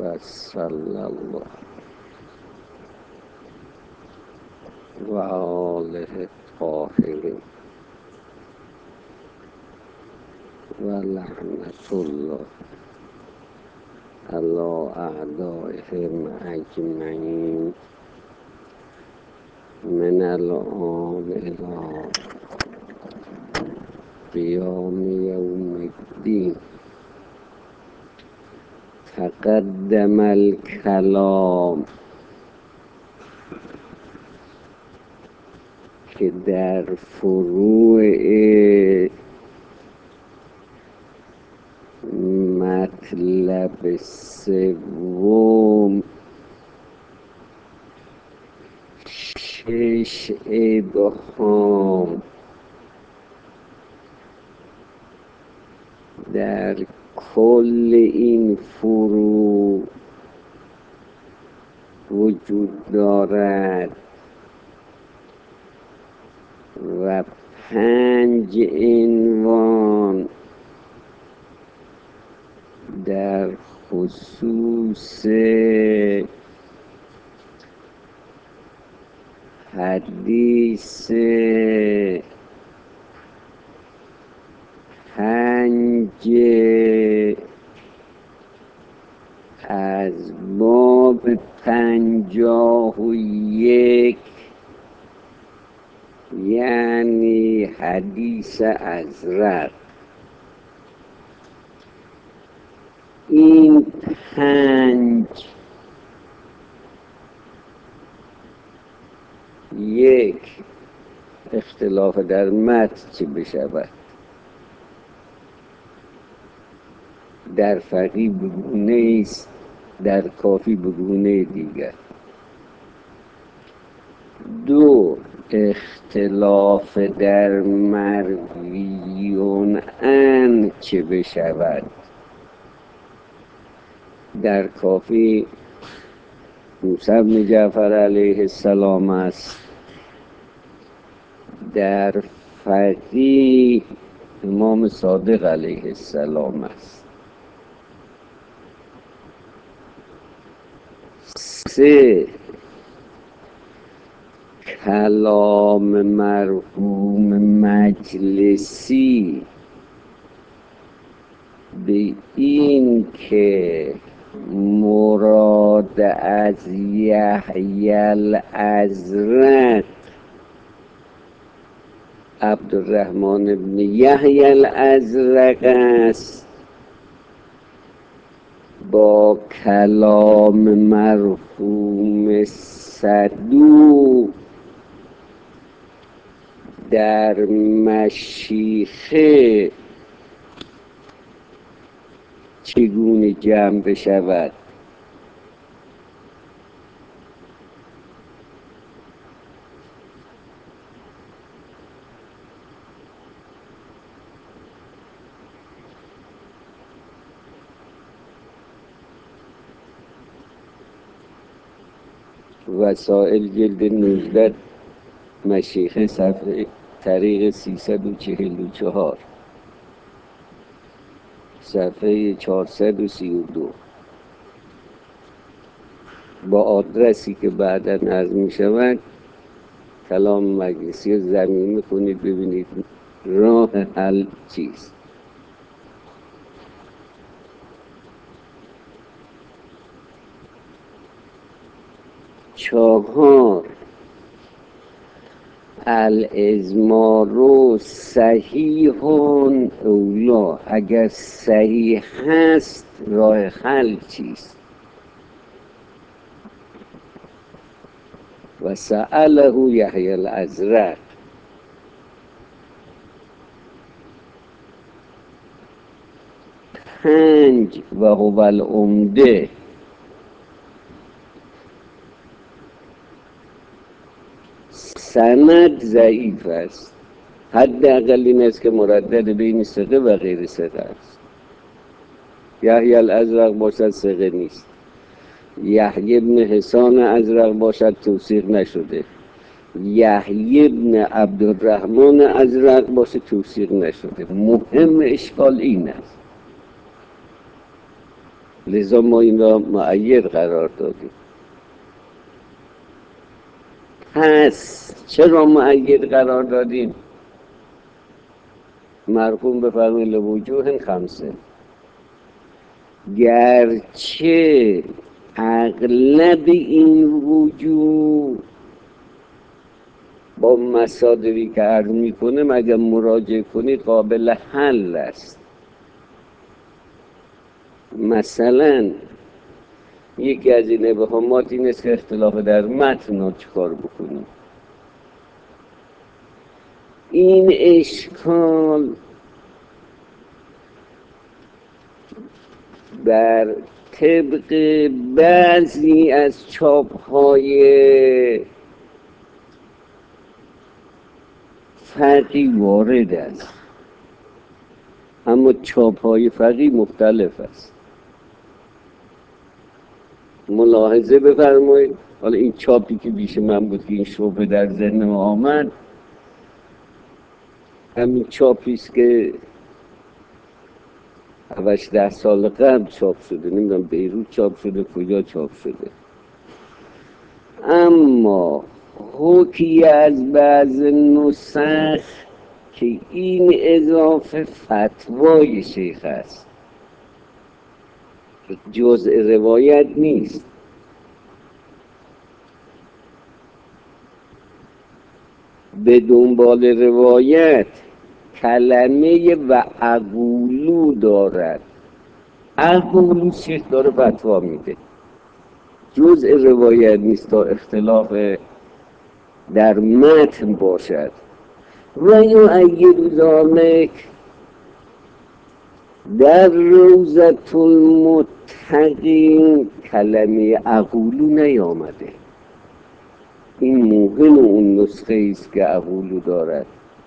و صلی الله و آله الطاهرین و لعنت الله علی اعدائهم اجمعین من الآن الی قیام یوم الدین. تقدم الکلام که در فروع مطلب سوم 6 ابهام در کل این فروع وجود دارد و 5 عنوان در خصوص حدیث 5 از باب 51 یعنی حدیث ازرق. این 5 1 اختلاف در متن چه بشود، در فقیه بگونه است، در کافی بگونه دیگر. 2 اختلاف در مرویون عن چه بشود، در کافی موسی بن جعفر علیه السلام است، در فقیه امام صادق علیه السلام است. 3 کلام مرحوم مجلسی به این که مراد از یحیی الازرق عبدالرحمن بن یحیی الازرق است، با کلام مرحوم صدوق در مشیخه چگونه جمع بشود. وسائل جلد 19 مشیخه صفحه طریق 344 صفحه 432 با آدرسی که بعدا عرض می شود. کلام مجلسی رو ضمیمه کنید ببینید راه حل چیست. 4 الازمار صحیح اولا، اگر صحیح هست راه حل چیست. و سأله یحیی الازرق. 5 و هو العمده سند ضعیف است، حداقل این است که مردد بین ثقه و غیر ثقه است. یحیی الازرق باشد ثقه نیست، یحیی بن حسان ازرق باشد توثیق نشده، یحیی بن عبدالرحمن ازرق باشه توثیق نشده. مهم اشکال این است لذا ما این را مؤید قرار دادیم. پس چرا مؤید قرار دادیم؟ مرحوم بفرمایید لوجوه خمسه، گرچه اغلب این وجوه با مصادری که عرض میکنه اگر مراجعه کنید قابل حل است. مثلا یکی از این ابهامات این است که اختلاف در متن رو چکار بکنیم. این اشکال بر طبق بعضی از چاپ‌های فقی وارد است، اما چاپ‌های فقی مختلف است. ملاحظه بفرمایید. حالا این چاپی که پیش من بود که این شبه در ذهن ما آمد، همین چاپی است که 8-10 سال قبل چاپ شده، نمیدونم بیروت چاپ شده کجا چاپ شده. اما حکی از بعض نسخ که این اضافه فتوای شیخ است، جزء روایت نیست. به دنبال روایت کلمه و اقولو دارد. اقولو شیخ داره فتوا میده، جزء روایت نیست تا اختلاف در متن باشد. و یؤید ذلک در روضة المتقین کلمه اقولو نیامده. این مهم اون نسخه است که اقولو دارد،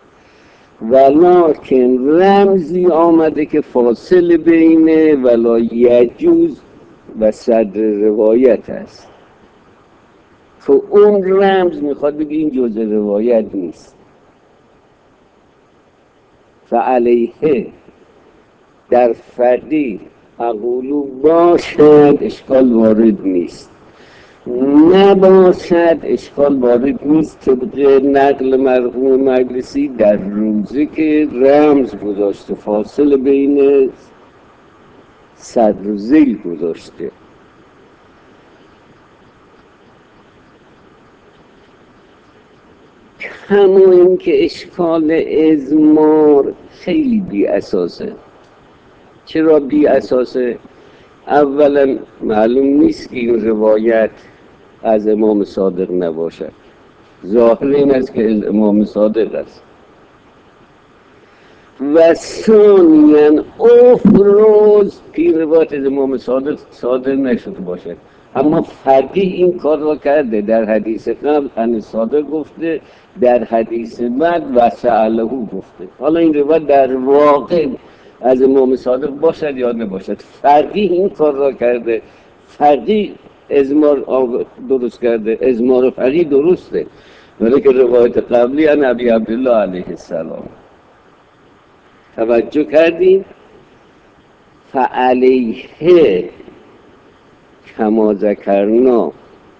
ولکن رمزی آمده که فاصله بین ولا یجوز و صدر روایت است که اون رمز میخواد بگه این جزء روایت نیست. فعلیه در فقی اقولو باشد اشکال وارد نیست، نباشد اشکال وارد نیست. طبق نقل مرحوم مجلسی در روزه که رمز گذاشته، فاصله بین صدر و ذیل گذاشته. کما اینکه اشکال ازمار خیلی بی اساسه. چرا بی اساسه؟ اولا معلوم نیست که این روایت از امام صادق نباشد، ظاهر این است که امام صادق است. و ثانیاً افروز که این روایت از امام صادق صادر نشده باشد، اما فقیه این کار را کرده. در حدیث قبل عن صادق گفته، در حدیث بعد و سأله گفته. حالا این روایت در واقع از امام صادق باشد یا نباشد، فقیه این کار را کرده. فقیه ازمار درست کرده، ازمار فقیه درسته، ولی که روایت قبلی عن ابی عبدالله علیه السلام. توجه کردیم؟ فعلیه کما ذکرنا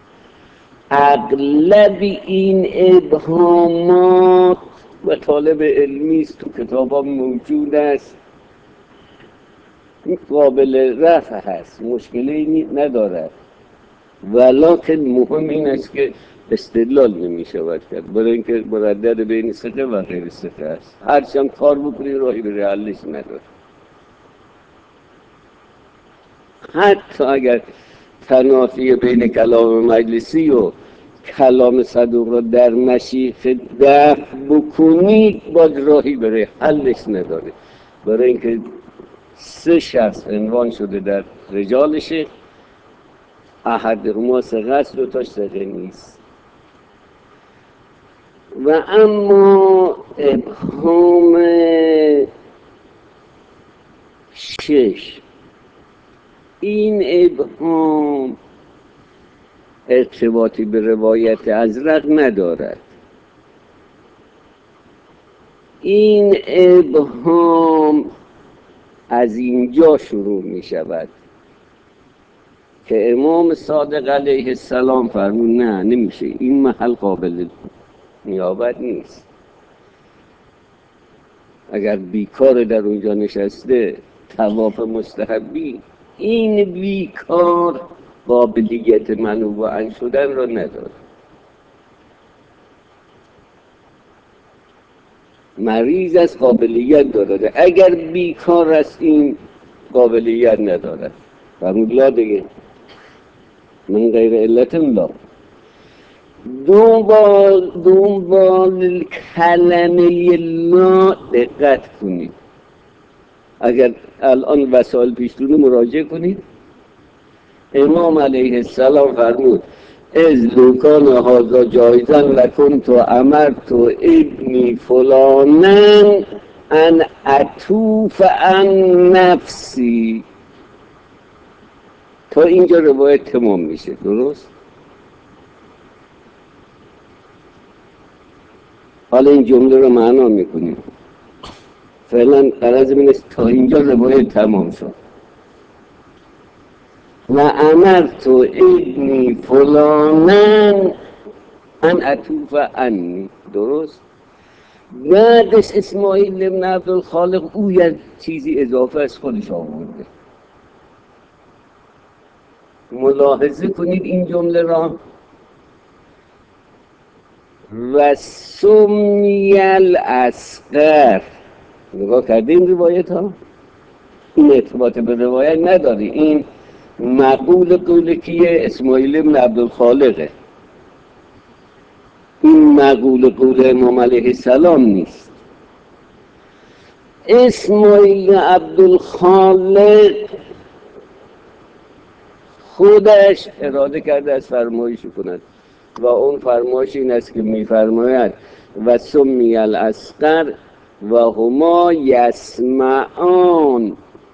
اغلب این ابهامات و طالب علمی است تو کتابا موجود است، قابل رفع هست، مشکلی ندارد، ولکن مهم این است که استدلال نمی شود کرد، برای اینکه مردد بین ثقه و غیر ثقه است. هرچند کار بکنی راهی به حلش نداره. حتی اگر تنافی بین کلام مجلسی و کلام صدوق را در مشیخ دفع بکنید، باز راهی برای حلش نداره، برای اینکه 3 شخص عنوان شده در رجال شیخ، احدهما ثقه است، 2 تاش ثقه نیست. و اما ابهام 6، این ابهام ارتباطی به روایت ازرق ندارد. این ابهام از اینجا شروع می شود. که امام صادق علیه السلام فرمود نه نمیشه، این محل قابل نیابت نیست. اگر بیکار در اونجا نشسته طواف مستحبی، این بیکار قابلیت منوعاً شدن را نداره. مریض از قابلیت داره، اگر بیکار است این قابلیت نداره. فرمود لا دیگه، من غیر علت لا. دنبال کلمه لا دقت کنید. اگر الان وسائل پیشتون مراجعه کنید، امام علیه السلام فرمود از لوکان هازا جایزن لکن تو امرت ابنی فلانن ان اتوف عن نفسی. تا اینجا روایت تمام میشه، درست؟ حالا این جمله رو معنا میکنیم. فعلا غرض من است تا اینجا روایت تمام شد. و امرت ابنی فلانن ان اتوف عنی، درست؟ بعدش اسماعیل ابن عبدالخالق او یک چیزی اضافه از خودش آورده. ملاحظه کنید این جمله را. و سمی الاصغر. نگاه کردیم روایت ها؟ این ارتباط به روایت نداره، این مقول قول کیه؟ اسماعیل ابن عبدالخالقه. این مقول قول امام علیه السلام نیست. اسماعیل عبدالخالق خودش اراده کرده از فرمایش کند و اون فرمایش این است که میفرماید و سمی الاصغر و هما یسمعان.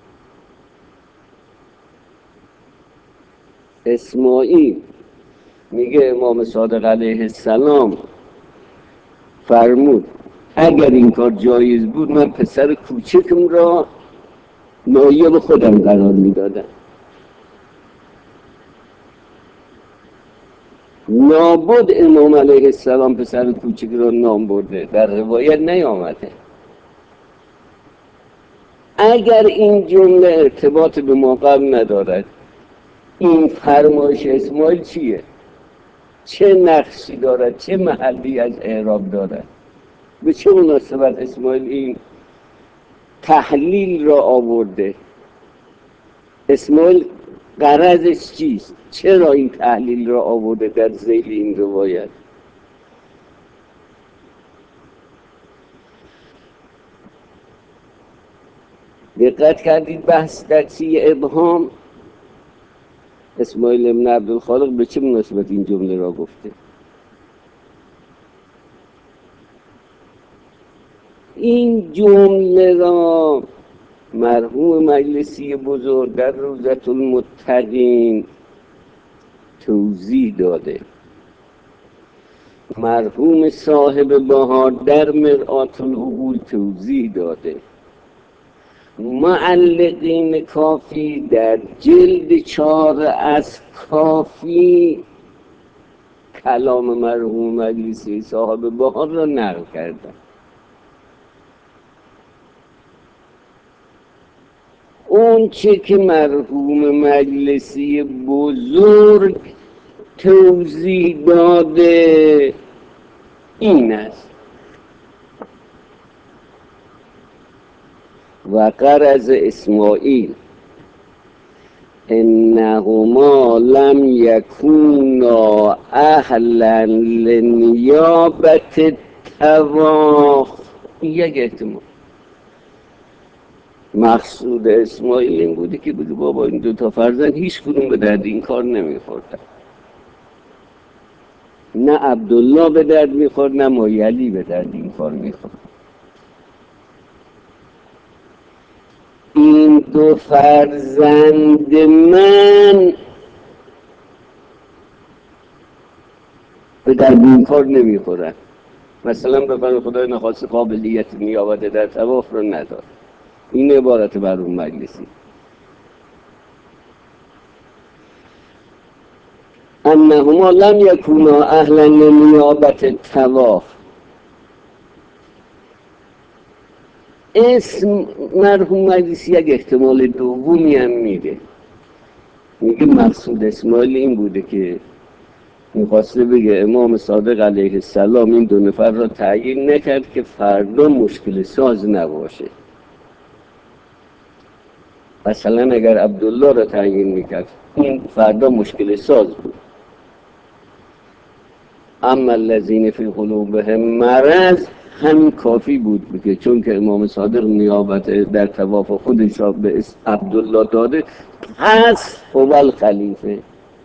اسماعیل میگه امام صادق علیه السلام فرمود اگر این کار جایز بود من پسر کوچکم را نایب خودم قرار میدادم. نابود امام علیه السلام پسر کوچک را نام برده، در روایت نیامده. اگر این جمله ارتباط به ما قبل ندارد، این فرمایش اسماعیل چیه؟ چه نقشی دارد؟ چه محلی از اعراب دارد؟ به چه مناسبت اسماعیل این تحلیل را آورده؟ اسماعیل غرضش چیست؟ چرا این تحلیل را آورده در ذیل این روایت؟ دقت کردید بحث در چیه؟ ابهام. اسماعیل ابن عبدالخالق به چه مناسبت این جمله را گفته؟ این جمله را مرحوم مجلسی بزرگ در روضة المتقین توضیح داده. مرحوم صاحب بهار در مرآة العقول توضیح داده. معلقین کافی در جلد 4 از کافی کلام مرحوم مجلسی صاحب بهار را نقل کردن. اون چه که مرحوم مجلسی بزرگ توضیح داده این است و غرض اسماعیل انهما لم یکونا اهلا لنیابت تواف. یک احتمال مقصود اسماعیل این بوده که بگه بابا این 2 فرزند هیچ کدوم به درد این کار نمیخوردن. نه عبدالله به درد میخورد نه مایعلی به درد این کار میخورد. این 2 فرزند من به درد این کار نمیخورن. مثلا به بر خدای نخواست قابلیت نیابت در طواف رو نداره. این عبارت بر اون مجلسی. انهما لم یکونا اهلا لنیابت طواف. اسم مرحوم مجلسی یک احتمال دومی هم میده، میگه مقصود اسماعیل این بوده که میخواسته بگه امام صادق علیه السلام این دو نفر را تعیین نکرد که فردا مشکل ساز نباشه. مثلا اگر عبدالله را تعیین میکرد این فردا مشکل ساز بود. اما الذین فی قلوبهم مرض همین کافی بود بگه، چون که امام صادق نیابت در طواف خودش را به عبدالله داده، پس هو الخلیفه.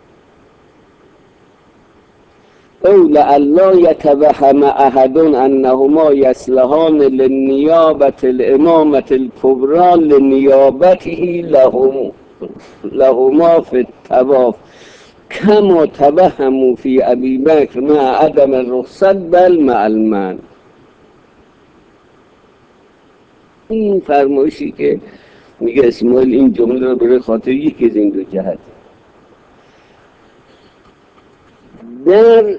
او لئلا یتوهم احد انهما یصلحان للنیابة الامامة الکبری لنیابته لهما فی الطواف کما توهموا فی ابی بکر مع عدم الرخصت بل مع المنع. این فرمایشی که میگه اسماعیل این جمله رو برای خاطر یکی از این دو جهت در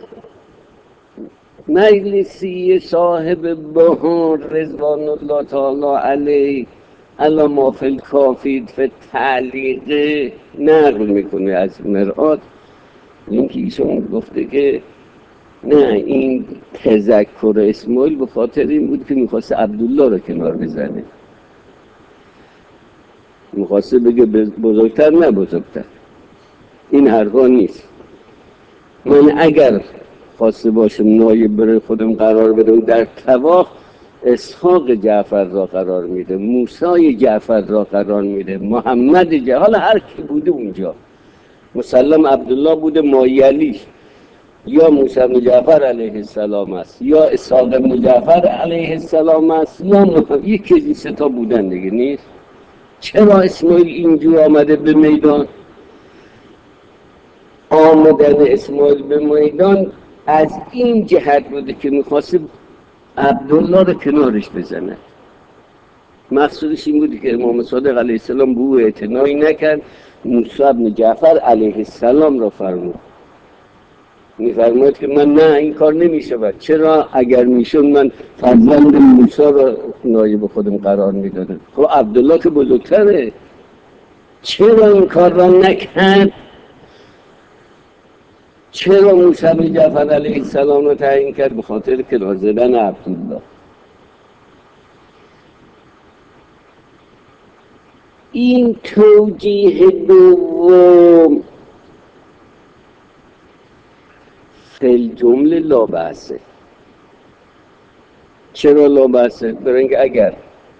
مجلسی صاحب بهار رضوان الله تعالی علیه علی ما فی الکافی فی تعلیق نقل میکنه از مرآت، اینکه ایشون گفته که نه این تذکر اسماعیل به خاطر این بود که میخواسته عبدالله رو کنار بزنه، میخواسته بگه بزرگتر نه بزرگتر، این حرفا نیست. من اگر خواسته باشم نایب برای خودم قرار بدم در طواف، اسحاق جعفر را قرار میده، موسی جعفر را قرار میده، محمد جعفر، حالا هر کی بوده اونجا، مسلم عبدالله بوده مایلی، یا موسی بن جعفر علیه السلام است، یا اسحاق بن جعفر علیه السلام است، یا یکی از این سه تا بودن دیگه نیست. چرا اسماعیل اینجور آمده به میدان؟ آمدن اسماعیل به میدان از این جهت بوده که میخواسته عبدالله رو کنارش بزنه. مقصودش این بوده که امام صادق علیه السلام به او اعتنایی نکرد، موسی بن جعفر علیه السلام را فرمود. میفرماید که من نه این کار نمیشود، چرا؟ اگر میشد من فرزند موسی را نایب خودم قرار میدادم. خب عبدالله که بزرگتره، چرا این کار را نکرد؟ چرا موسی بن جعفر علیه السلام را تعیین کرد؟ به خاطر کنار زدن عبدالله. این توجیه دوم فی جمله لا بأسه. چرا لا بأسه؟ برای اینکه اگر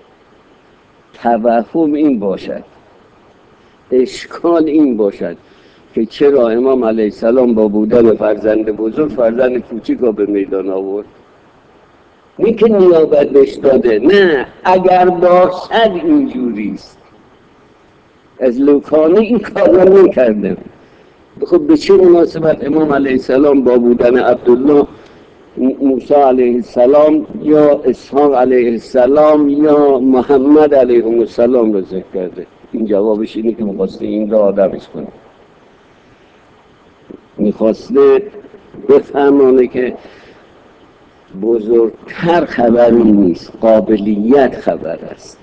توهم این باشد، اشکال این باشد که چرا امام علیه السلام با بودن فرزند بزرگ فرزند کوچیک را به میدان آورد، نه که نیابت بهش داده، نه، اگر باشد اینجوریست از لوکانه این کار را نکرده. خب به چه مناسبت امام علیه السلام با بودن عبدالله موسی علیه السلام یا اسحاق علیه السلام یا محمد علیه السلام را ذکر کرده؟ این جوابش اینه که میخواسته این را آدمش کنه، میخواسته بفهمانه که بزرگتر خبری نیست، قابلیت خبر است.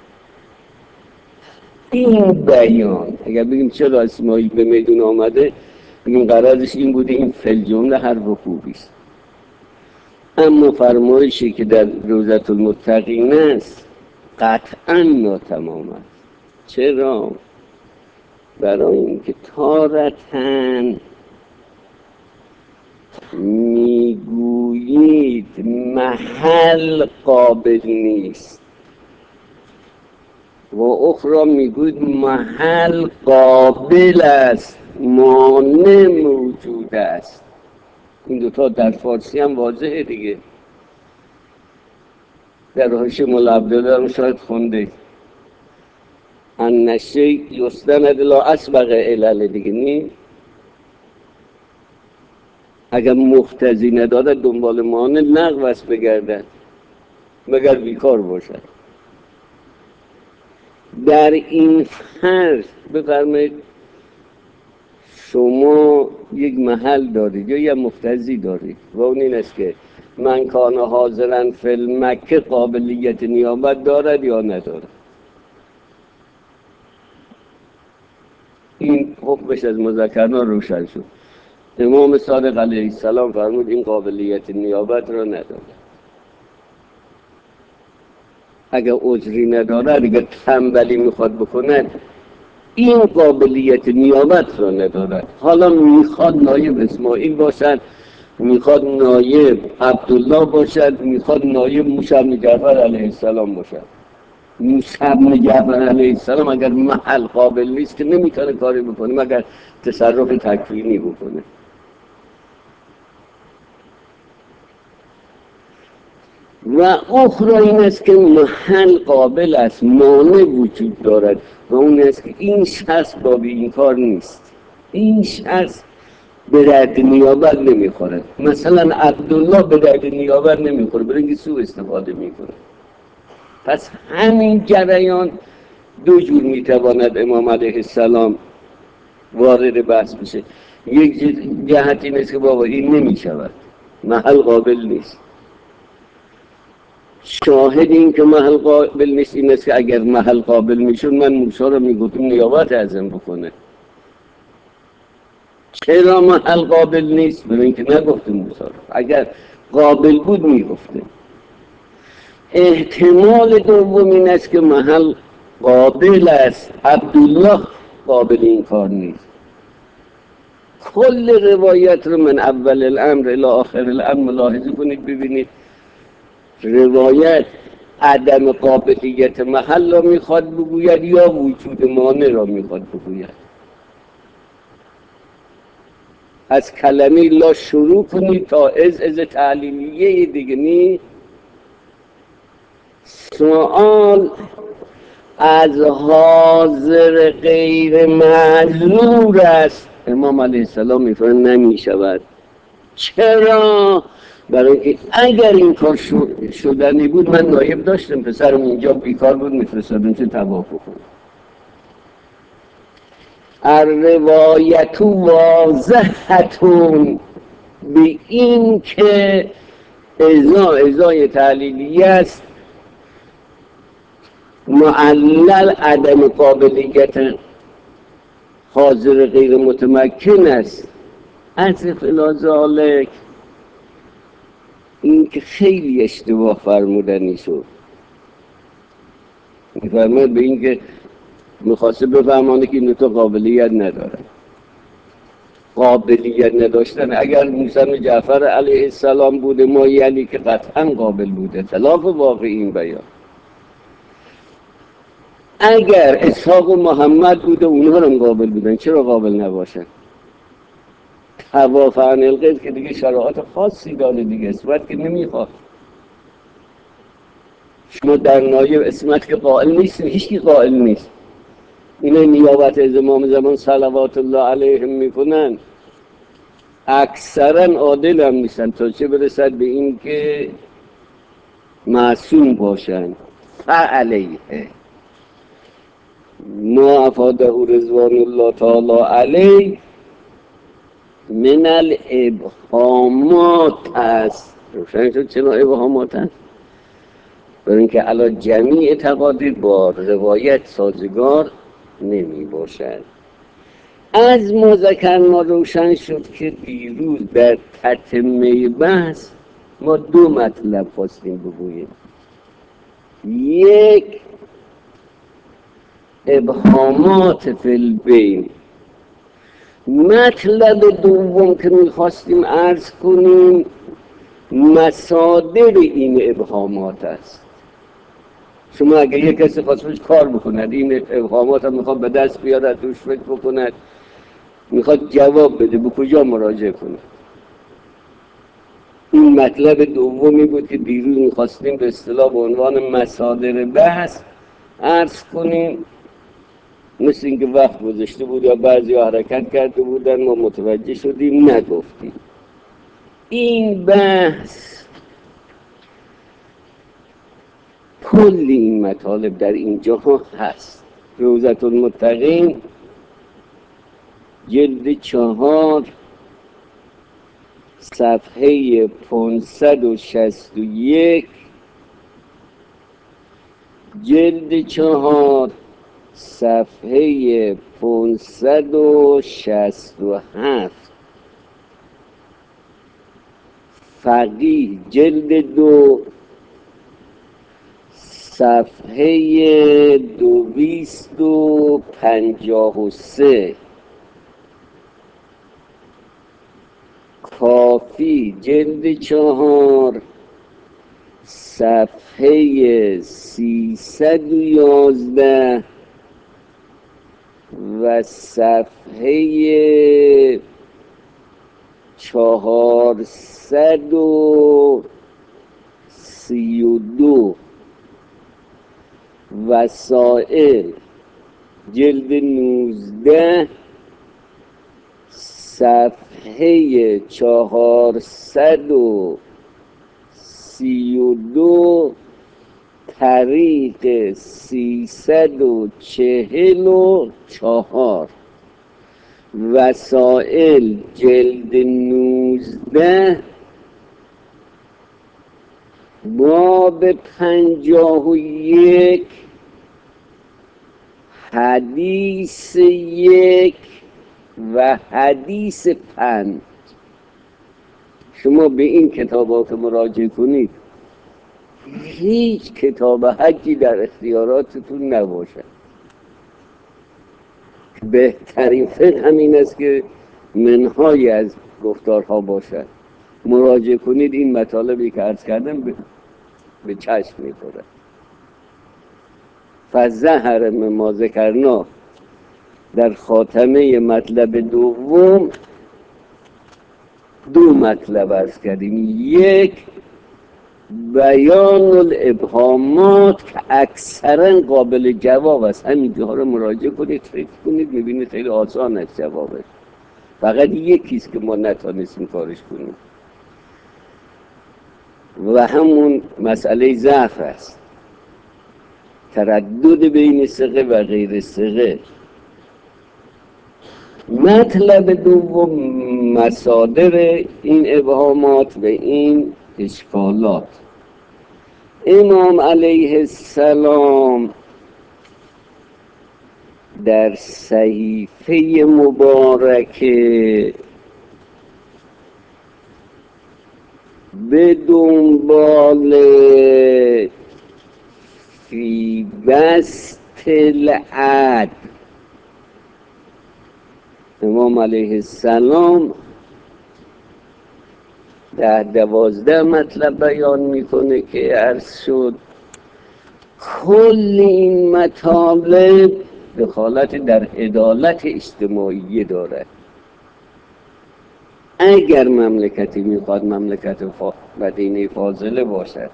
این بیان اگر بگیم چرا اسماعیل به میدون آمده، بگیم قرارش این بوده این فی الجمله حرف خوبی است. اما فرمایشی که در روضة المتقین است قطعا ناتمام است. چرا؟ برای اینکه تارتاً میگویید محل قابل نیست و اخرى میگوید محل قابل است، مانع موجود است. این دوتا در فارسی هم واضحه دیگه. در حاشیه مولا عبدالله هم شاید خونده ان الشیء یستند الی اسبغ علل دیگه نی. اگر مقتضی نداده دنبال مانع لغو است بگردد مگر بیکار باشد. در این فرض بفرمایید شما یک محل دارید یا یه مفتزی دارید و اون این است که من کان حاضرن فی المکه قابلیت نیابت دارد یا ندارد. این حکمش از مذکرنا روشن شد. امام صادق علیه السلام فرمود این قابلیت نیابت را ندارد. اگر عذری ندارد، اگر تنبلی میخواد بکند، این قابلیت نیابت را ندارد. حالا میخواد نایب اسماعیل باشد، میخواد نایب عبدالله باشد، میخواد نایب موسی بن جعفر علیه السلام باشد. موسی بن جعفر علیه السلام اگر محل قابل نیست که نمیتونه کاری بکنه مگر تصرف تکوینی بکنه. و اخرى این است که محل قابل است، مانع وجود دارد و اون است که این شخص باب این کار نیست، این شخص به درد نیابت نمیخوره. مثلا عبدالله به درد نیابت نمیخوره، برای اینکه سوء استفاده میکنه. پس همین جریان دو جور میتواند امام علیه السلام وارد بحث بشه. یک جهت این است که بابا این نمیشود، محل قابل نیست. شاهد این که محل قابل نیست این است که اگر محل قابل میشون من موسی رو میگفتم نیابت ازم بکنه. چرا محل قابل نیست؟ برای اینکه نگفتم موسی رو. اگر قابل بود میگفتم. احتمال دوم این است که محل قابل است، عبدالله قابل این کار نیست. کل روایت رو من اول الامر الی آخر الامر ملاحظه کنید، ببینید روایت عدم قابلیت محل را میخواد بگوید یا وجود مانع را میخواد بگوید. از کلمه لا شروع کنید تا از تعلیلیه دیگه نی. سوال از حاضر غیر معذور است. امام علیه السلام میفرماید نمیشود. چرا؟ برای اینکه اگر این کار شدنی بود من نایب داشتم، پسرم اینجا بیکار بود میفرستادم چه طواف بکنم. الروایت واضحتون به این که ازای تعلیلی است، معلل عدم قابلیت حاضر غیر متمکن است. از فلازالک این که خیلی اشتباه فرمودنی شد. میفرماید به این که میخواسته بفهمانه که این تو قابلیت نداره. قابلیت نداشتن اگر موسی بن جعفر علیه السلام بوده ما یعنی که قطعا قابل بوده، خلاف واقع این بیان. اگر اسحاق و محمد بوده اونها هم قابل بودن، چرا قابل نباشن؟ طواف عن القید که دیگه شرایط خاصی داره دیگه، اسمت که نمیخواد. شما در نایب اسمت که قائل نیستیم، هیچکی قائل نیست. اینه نیابت از امام زمان صلوات الله علیهم میکنن، اکثرا عادل هم نیستن تا چه برسد به این که معصوم باشن. فعلیه ما افاده رضوان الله تعالی علیه من الابهامات است. روشن شد چرا ابهامات است؟ برای اینکه علا جمیع تقادیر با روایت سازگار نمی باشد. از مذکر ما روشن شد که دیروز در تتمه بحث ما دو مطلب خواستیم بگوییم. یک، ابهامات فی البین. مطلب دوم که میخواستیم عرض کنیم مصادر این ابهامات است. شما اگه یک کسی خواستش کار بکند این ابهامات هم میخواد به دست بیارد، روش فکر بکند، میخواد جواب بده، به کجا مراجعه کنه؟ این مطلب دومی بود که دیروز میخواستیم به اصطلاح به عنوان مصادر بحث عرض کنیم. مثل اینکه وقت گذاشته بود یا بعضی حرکت کرده بودن ما متوجه شدیم نگفتیم. این بحث کل این مطالب در اینجا هست. روضة المتقین جلد 4 صفحه 561 جلد 4 صفحه 567. فقیه جلد 2 صفحه 253. کافی جلد 4 صفحه 311 و صفحه 432. وسائل جلد 19 صفحه 432 طریق 344. وسائل جلد 19 باب 51 حدیث 1 و حدیث 5. شما به این کتابات مراجعه کنید، هیچ کتاب حجی در اختیاراتتون نباشد. بهترین فقه همین است که منهای از گفتارها باشد. مراجعه کنید، این مطالبی که عرض کردم به چشم می‌خورد. فظهر مما ذکرنا در خاتمه مطلب دوم 2 مطلب عرض کردیم. 1 بیان الابهامات که اکثرا قابل جواب است. همین جاها رو مراجعه کنید، فکر کنید، میبینید خیلی آسان است جوابش. فقط یکیست که ما نتانستیم کارش کنیم و همون مسئله ضعف است، تردد بین ثقه و غیر ثقه. مطلب دوم مصادر این ابهامات و این اشکالات. امام علیه السلام در صحیفه مبارکه به دنبال فی بسط العد، امام علیه السلام 10-12 مطلب بیان میکنه که عرض شد کل این مطالب دخالت در عدالت اجتماعی دارد. اگر مملکتی میخواد مملکت مدینه فاضله باشد،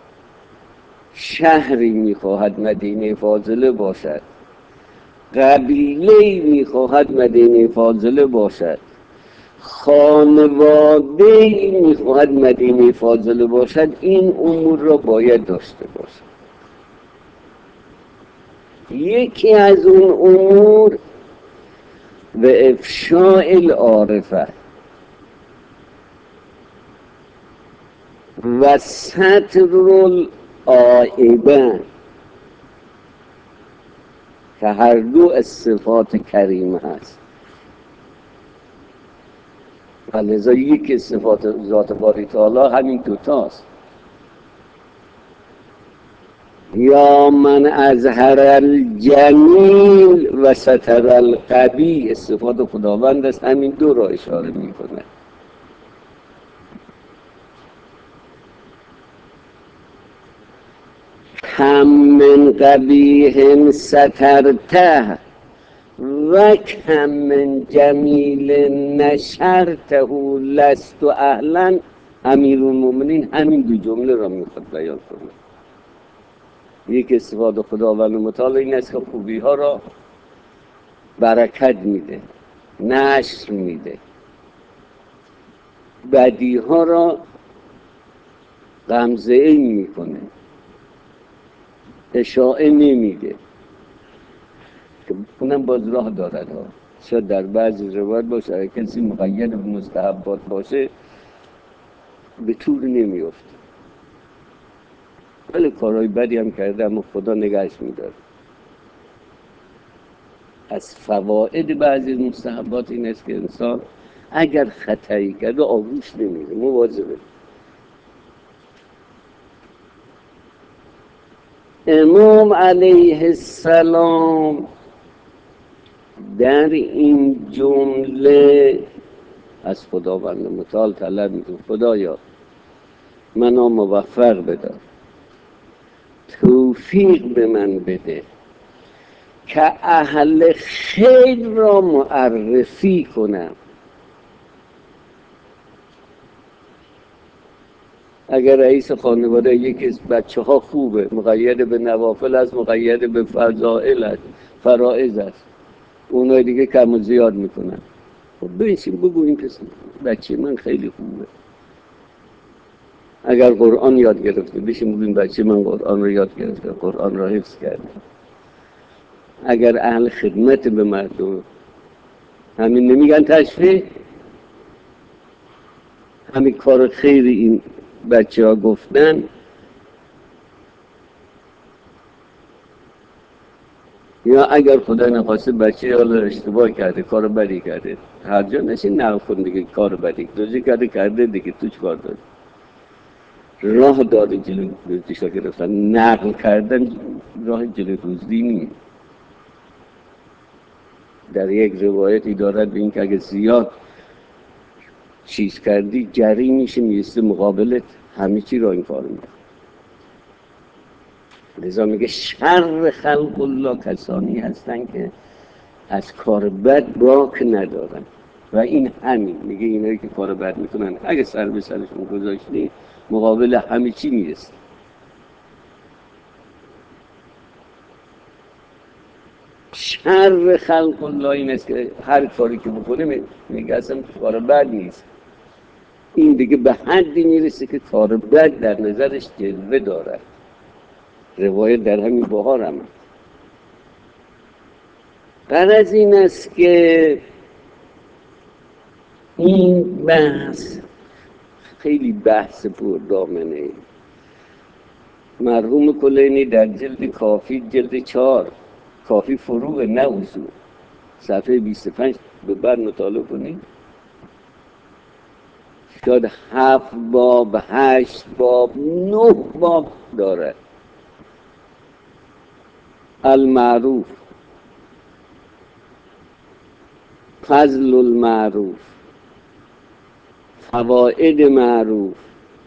شهری میخواهد مدینه فاضله باشد، قبیله‌ای میخواهد مدینه فاضله باشد، خانواده‌ای میخواهد مدینه فاضله باشد، این امور را باید داشته باشد. یکی از اون امور به افشاء العارفه و ستر العایبه که هر دو از صفات کریمه هست و لذا یکی صفات ذات باری تعالی همین دوتاست. یا من اظهر الجمیل و ستر القبیح، صفات خداوند است، همین دو را اشاره میکنه. کم من قبیح سترته و کم من جمیل نشرته لست اهلا. امیرالمومنین همین دو جمله را میخواد بیان کنه. یک صفات خداوند متعال این است که خوبی ها را برکت میده، نشر میده، بدی ها را غمزه ای میکنه، اشاعه نمیده. اونم باز راه دارد ها. شاید در بعضی روایت باشه اگه کسی مقید به مستحبات باشه به طور نمیفته. ولی کارهای بدی هم کرده اما خدا نگهش میداره. از فواید بعضی مستحبات این است که انسان اگر خطایی کرده آبروش نمیره، مواظبه. امام علیه السلام در این جمله از خداوند متعال طلب میکنه خدایا منو موفق بدار، توفیق به من بده که اهل خیر را معرفی کنم. اگر رئیس خانواده یکی از بچه ها خوبه، مقید به نوافل است، مقید به فضائل است، فرائض است، اونای دیگه کم و زیاد میکنن. خب بنشین بگوییم که بچه من خیلی خوبه. اگر قرآن یاد گرفته بشین بگوییم بچه من قرآن رو یاد گرفته، قرآن رو حفظ کرده. اگر اهل خدمت به مردم، همین نمیگن تشفیع، همین کار خیلی این بچه ها گفتن. یا اگر خدا نخواسته بچه حالا اشتباه کرده، کار بدی کرده، هر جا نشین نقل کن دیگه، کار بدی دوزی کرده دیگه، تو چه کار داری؟ راه داره جلو دزدیش را گرفتن. نقل کردن راه جلو دزدی نیست. در یک روایتی دارد به این که اگه زیاد چیز کردی جری میشه، میسته مقابلت، همه چی را این کار میکنه. لذا میگه شر خلق الله کسانی هستن که از کار بد باک ندارن. و این همین میگه اینایی که کار بد میکنن اگه سر به سرشون گذاشتی مقابل همه چی میرسه. شر خلق الله این است که هر کاری که بکنه میگه اصلا کار بد نیست. این دیگه به حدی میرسه که کار بد در نظرش جلوه دارد. روایت در همین بهار هم غرض این است که این بحث خیلی بحث پردامنه. مرحوم کلینی در جلد کافی، جلد 4 کافی فروغ نه اصول، صفحه 25 به بعد مطالعه کنید، شاید 7 باب 8 باب 9 باب داره. المعروف، فضل المعروف، فواید معروف،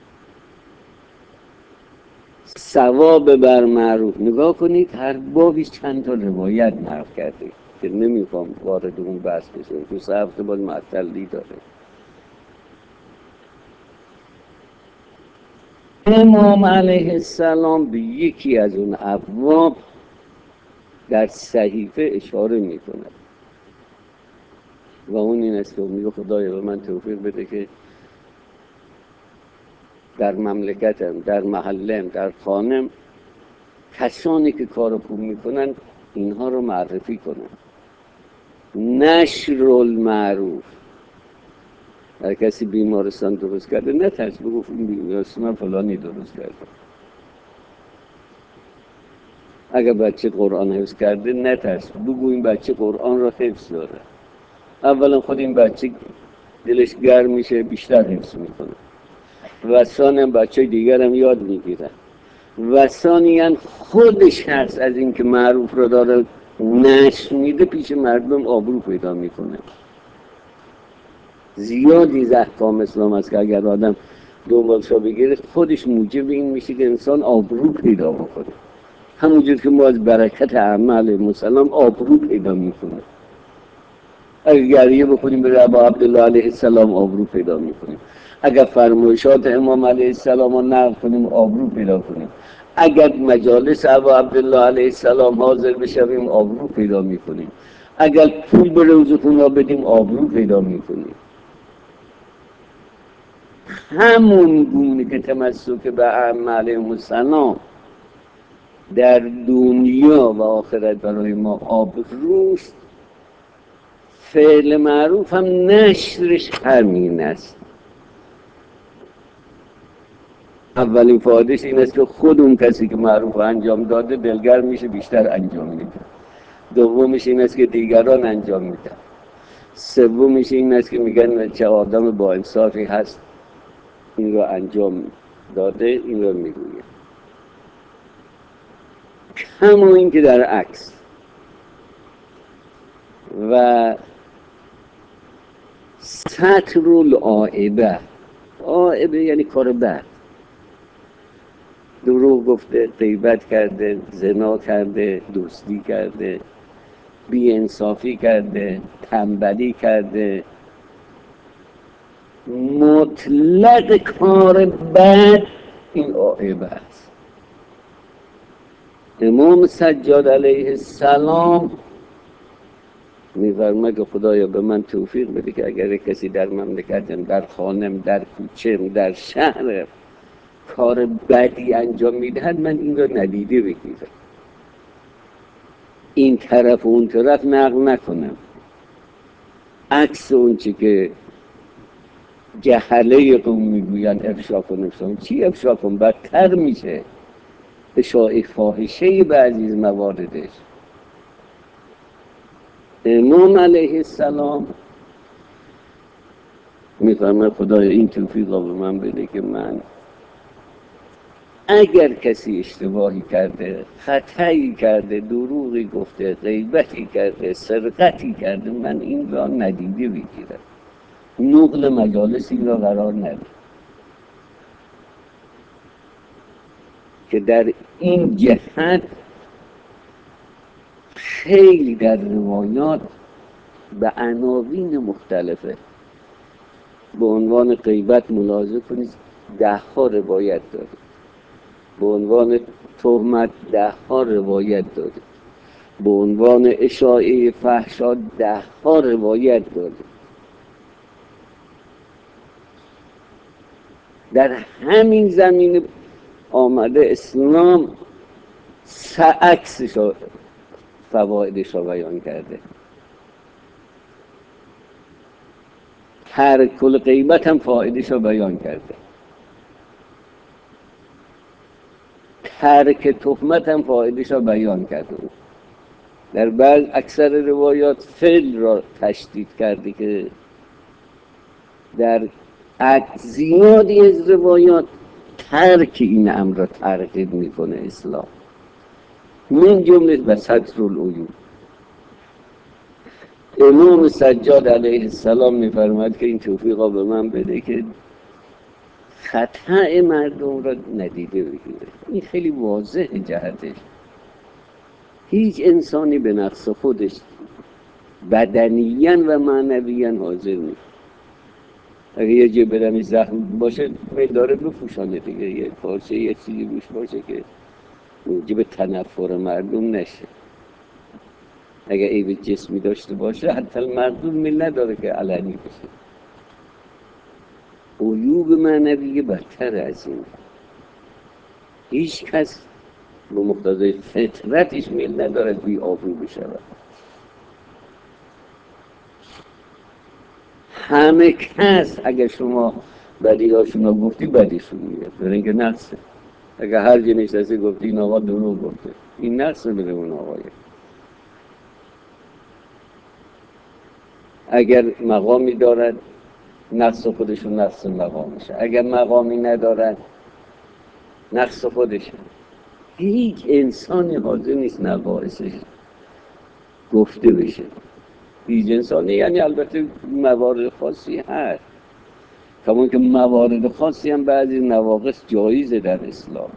ثواب بر معروف. نگاه کنید هر بابی چند تا روایت نقل کرده که نمیخوام وارد اون بحث بشم، تو 3 هفته باز معطلی داره. امام علیه السلام به یکی از اون ابواب در صحیفه اشاره میکنه و اون این است که میگه خدایا به من توفیق بده که در مملکتم، در محلم، در خانم کسانی که کار خوب میکنن اینها رو معرفی کنن. نشر المعروف. هر کسی بیمارستان درست کرده نترس بگو این بیمارستان فلانی درست کرده. اگر بچه قرآن حفظ کرده نترس بگو این بچه قرآن را حفظ داره. اولا خود این بچه دلش گرم میشه، بیشتر حفظ میکنه و ثانیا بچه دیگر هم یاد میگیرن و ثانیا خودش هست از این که معروف را داره نشر میده پیش مردم آبرو پیدا میکنه. زیادی از احکام اسلام است که اگر آدم دنبالش را بگیره خودش موجب این میشه که انسان آبرو پیدا بکنه، همونجور که ما از برکت اعمال مسلم آبرو پیدا میکنه. اگر گریه بکنیم به ابا عبدالله علیه السلام آبرو پیدا میکنیم. اگر فرمایشات امام علیه السلام رو نقل کنیم آبرو پیدا کنیم. اگر مجالس ابا عبدالله علیه السلام حاضر بشویم آبرو پیدا میکنیم. اگر پول به روزخون را بدیم آبرو پیدا میکنیم. همون گونه که تمسک به اعمال مسلم در دنیا و آخرت برای ما آبروست، فعل معروف هم نشرش همین است. اولین فایدهش این است که خود اون کسی که معروف انجام داده دلگرم میشه، بیشتر انجام میده. دومش این است که دیگران انجام میدن. سومش این است که میگن چه آدم با انصافی هست این رو انجام داده، این رو میگوید. همون این که در عکس و ستر العایبه، عایبه یعنی کار بد، دروغ گفته، غیبت کرده، زنا کرده، دزدی کرده، بی‌انصافی کرده، تنبلی کرده، مطلق کار بد این عایبه است. امام سجاد علیه السلام می‌فرماید که خدایا به من توفیق بده که اگر کسی در مملکتم، در خانم، در کوچم، در شهر کار بدی انجام میدهد، من این را ندیده بگیرم، این طرف و اون طرف نقل نکنم، عکس اون چی که جهله قوم میگوین افشا کن. چی افشا کن؟ بدتر میشه، اشاعه فاحشه بعضی از مواردش. امام علیه السلام میفرماید خدای این توفیق را به من بده که من اگر کسی اشتباهی کرده، خطایی کرده، دروغی گفته، غیبتی کرده، سرقتی کرده، من این را ندیده بگیرم، نقل مجالس این را قرار نده. که در این جهت خیلی در روایات به عناوین مختلفه به عنوان غیبت ملاحظه کنید 10 روایت داره، به عنوان تهمت 10 روایت داره، به عنوان اشاعه فحشا 10 روایت داره. در همین زمینه آمده اسلام عکسش فوایدش را بیان کرده. ترک الغیبت هم فایدش را بیان کرده، ترک تهمت هم فایدش را بیان کرده. در بعض اکثر روایات فعل را تشدید کرده که در زیادی از روایات ترک این امر را ترغیب میکنه اسلام، من جمله و ستر العیوب. امام سجاد علیه السلام میفرماید که این توفیق را به من بده که خطأ مردم را ندیده بگیره. این خیلی واضح جهتش. هیچ انسانی به نقص خودش بدنیاً و معنویاً حاضر نیست. اگه یه جه بدنی زخم باشه داره بپوشانه دیگه، یه پارچه یه چیزی روش باشه که موجب تنفر مردم نشه. اگه عیب جسمی داشته باشه حتی مردم میل نداره که علنی بشه. عیوب معنوی بدتر از این. هیچ کس به مقتضای فطرتش میل ندارد بی آبرو بشود. همه کس اگر شما بدیهاشون رو گفتی بدیشون میاد، برای اینکه نقصه. اگر هر جه نشسته گفتی این آقا دروغ گفته، این نقصه بره اون آقایه. اگر مقامی دارد نقص خودشون نقص مقامشه، اگر مقامی ندارد نقص خودشه. هیچ انسانی حاضر نیست نقایصش گفته بشه. هیچ انسانی، یعنی البته موارد خاصی هست، کمون که موارد خاصی هم بعضی نواقص جایزه در اسلام.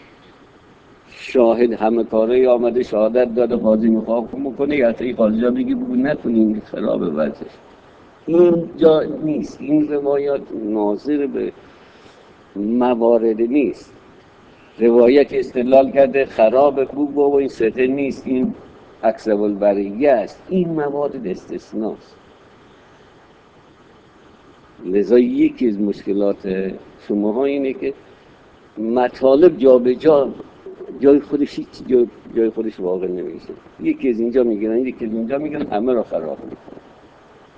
شاهد همه کاره آمده شهادت داده، قاضی میخواه میکنه، یا حتی قاضی جا بگی بگو نکنیم خراب وضعش. این جا نیست. این روایات ناظر به موارد نیست. روایت استدلال کرده خراب بگو و این صحه نیست، این اکثر البریه است، این موارد استثناست. لذا یکی از مشکلات شماها اینه که مطالب جا به جا جای خودش هیچ جای خودش واقع نمیشه. یکی از اینجا میگیرن، یکی از اینجا میگیرن، همه را خراب میکنن.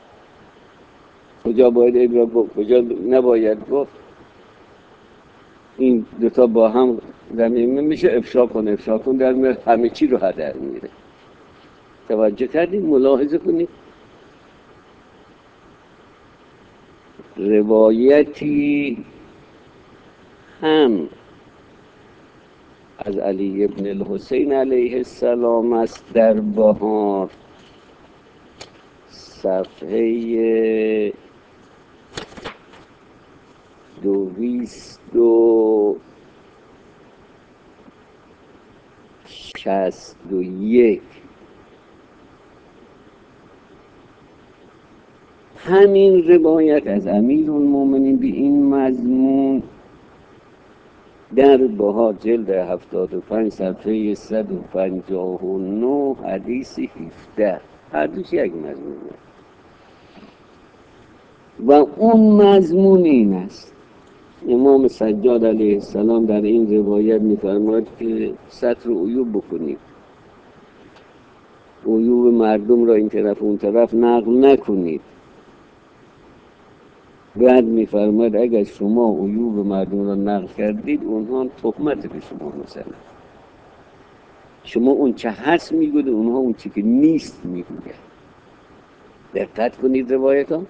کجا باید ابرا گفت، کجا نباید گفت، این دوتا با هم زمینه میشه افشا کن در میره، همه چی رو هدر میره. توجه کردید؟ ملاحظه کنید روایتی هم از علی ابن الحسین علیه السلام است در بهار، صفحه 261. همین روایت از امیرالمومنین به این مضمون در بهار جلد 75 صفحه 159 حدیث 17، هر دوش یک مضمون و اون مضمون این است. امام سجاد علیه السلام در این روایت می‌فرماید که ستر عیوب بکنید، عیوب مردم را این طرف اون طرف نقل نکنید. بعد می‌فرماید اگر شما عیوب مردم را نقل کردید اونها تهمت به شما می‌زنند. شما اون چه هست میگوید، اونها اون چی که نیست میگوید. دقت کنید روایت ها.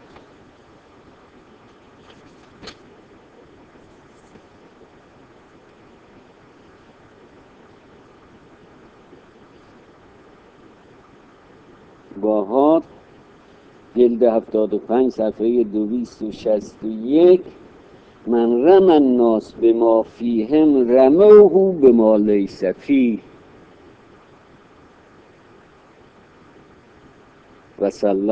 بهار جلد 75 صفحه 261. من رمى الناس بما فیهم رموه بما لیس فیه و